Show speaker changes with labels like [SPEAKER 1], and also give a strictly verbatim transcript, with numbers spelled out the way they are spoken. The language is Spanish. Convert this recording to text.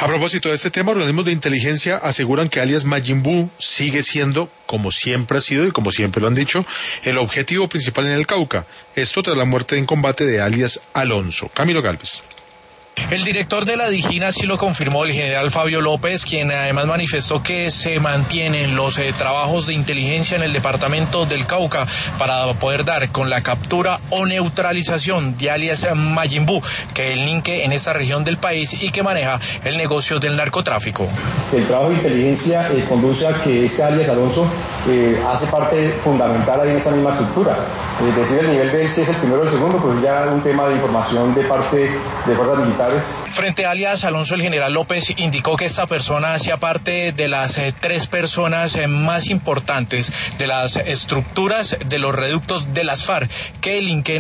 [SPEAKER 1] A propósito de este tema, organismos de inteligencia aseguran que alias Majin Buu sigue siendo, como siempre ha sido y como siempre lo han dicho, el objetivo principal en el Cauca. Esto tras la muerte en combate de alias Alonso. Camilo Gálvez.
[SPEAKER 2] El director de la DIJÍN así lo confirmó, el general Fabio López, quien además manifestó que se mantienen los eh, trabajos de inteligencia en el departamento del Cauca para poder dar con la captura o neutralización de alias Majin Buu, que delinque en esta región del país y que maneja el negocio del narcotráfico.
[SPEAKER 3] El trabajo de inteligencia eh, conduce a que este alias Alonso eh, hace parte fundamental ahí en esa misma estructura. Es decir, el nivel de él si es el primero o el segundo, pues ya un tema de información de parte de fuerzas militares.
[SPEAKER 2] Frente a alias Alonso, el general López indicó que esta persona hacía parte de las eh, tres personas eh, más importantes de las estructuras de los reductos de las FARC que delinquen